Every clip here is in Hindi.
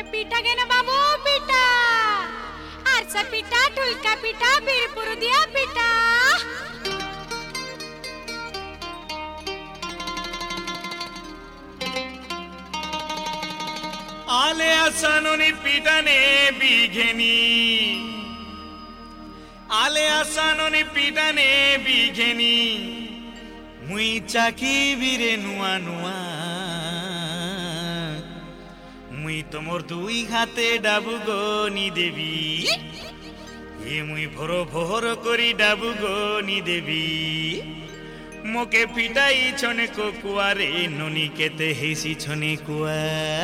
अरे पीटा गे ना बाबू पीटा आरसा पीटा ढुलका पीटा बीरपुर दिया पीटा आले आसानोनी पीटाने बीघेनी आले आसानोनी पीटाने बीघेनी मुई चाकी बीरे नुआ नुआ मुई तोमर दुई हाथे डाबू गनी देवी ये मुई भरो भरो करी डाबू गनी देवी मोके पिटाई छने को कुआरे ननी केते हेसी छने कुआ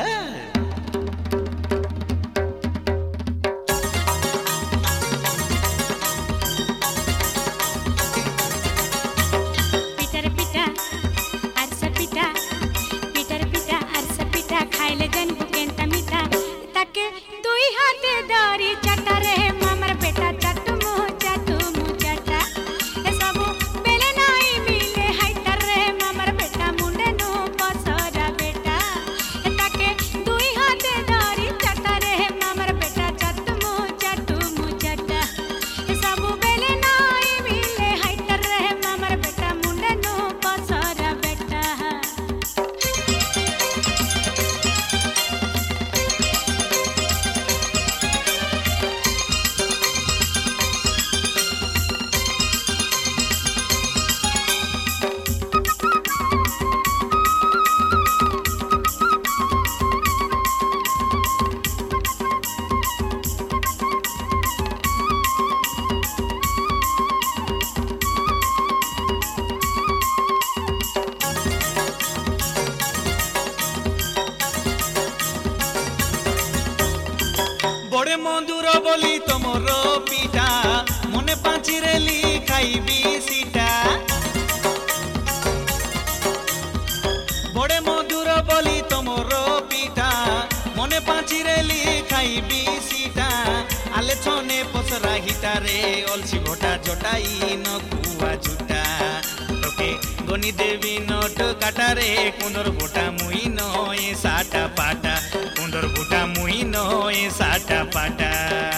बड़े मधुर बोली तमर पीठा मने पाचिरेली खाइबी सीटा बड़े मधुर बोली तमर पीठा मने पाचिरेली खाइबी सीटा आले छने पसरा हिटारे अलसी घोटा जटाई न कुआ जुटा तोके गनी देवी नट काटारे कुंदर घोटा मुई न ए साटा पाटा कुंदर घोटा मुई न ए साटा पाटा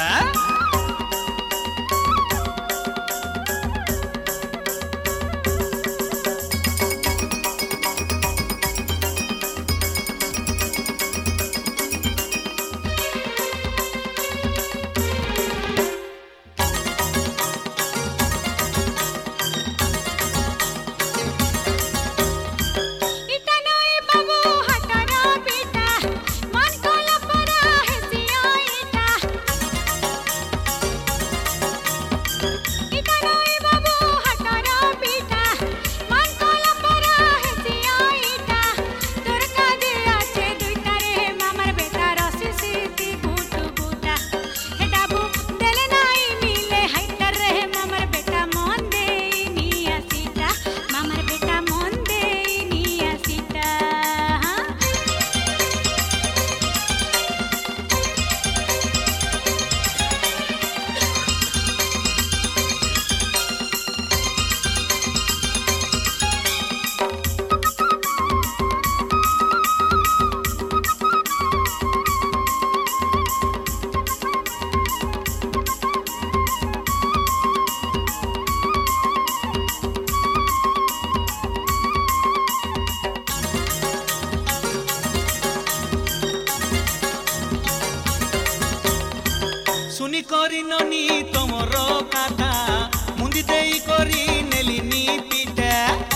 सुनी करी ननी तमर काथा मुंदी देई करी नेलिनी पीटा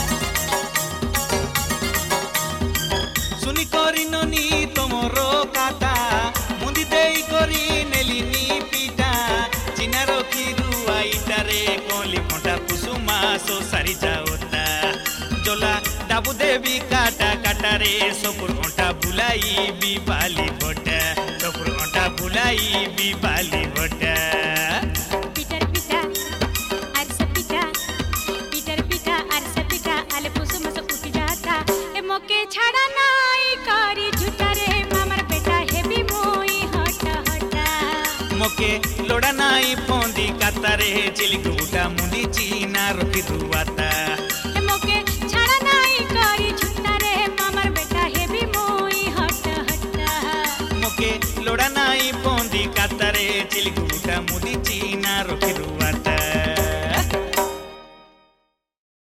सुनी करी ननी तमर काथा मुंदी देई करी नेलिनी पीटा चिना रखी रुआईटारे कोली फंटा कुसुमा सो सारी जाओता जोला डाबू देवी काटा काटारे सपुर घंटा बुलाई बिबाली बटा सपुर घंटा बुलाई बिबाली बटा पीटर पीटा आरसा पीटा पीटर पीटा आरसा पीटा आले कुसुम से उठी जाता ए मोके छाड़ा नाई करी झूठा रे मामर बेटा हेबी मोई हटा हटा मोके लोड़ा नाई फोंदी कातारे चिली गुटा मुंडी चीना रखी दुआता मोके छाड़ा नाई करी झूठा रे मामर बेटा हेबी मोई हटा हटा मोके जोड़ा नाई पोंदी कातारे चिलगुटा मुदी चीना रोखिरू